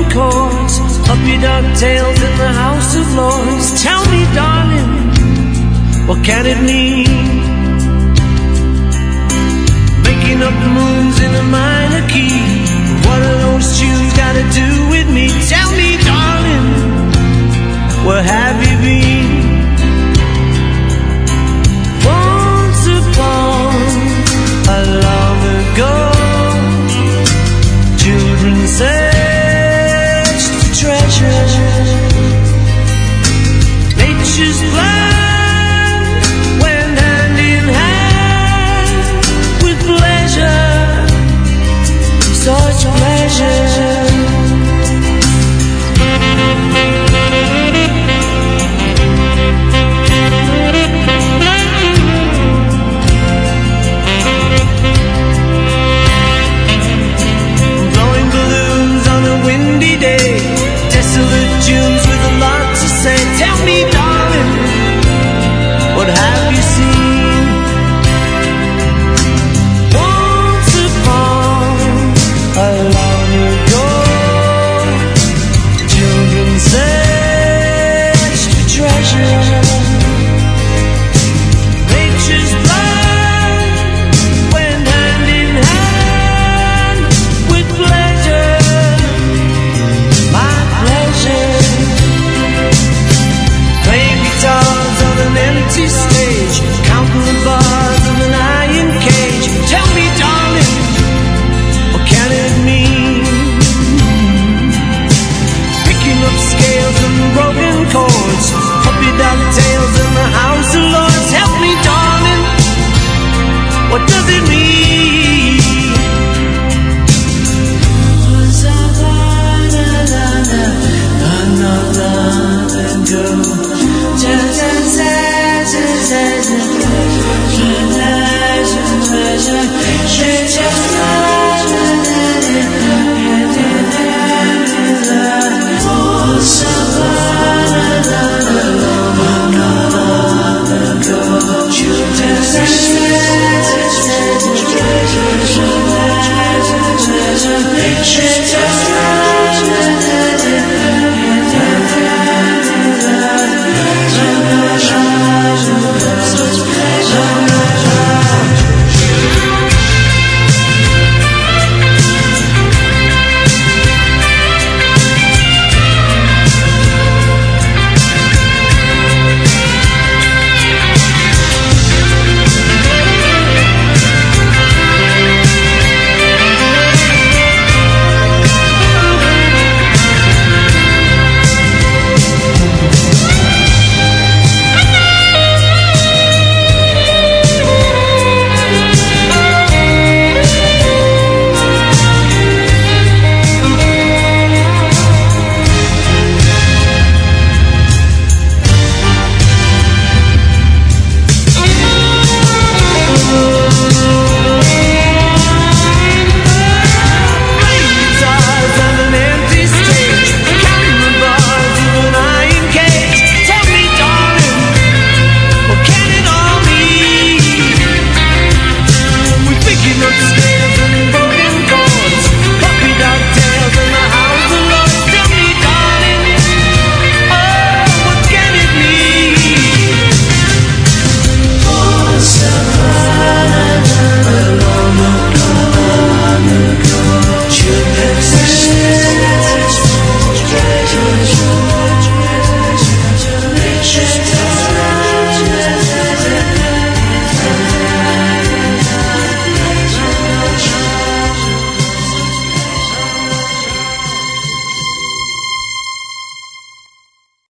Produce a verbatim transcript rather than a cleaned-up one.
chords, puppy dog tails in the House of Lords. Tell me, darling, what can it mean? Making up moves in a minor key. What are those tunes got to do with me? Tell me, darling, where have you been? Once upon a long ago, children search for treasure. Nature's plan went hand in hand with pleasure. Such pleasure.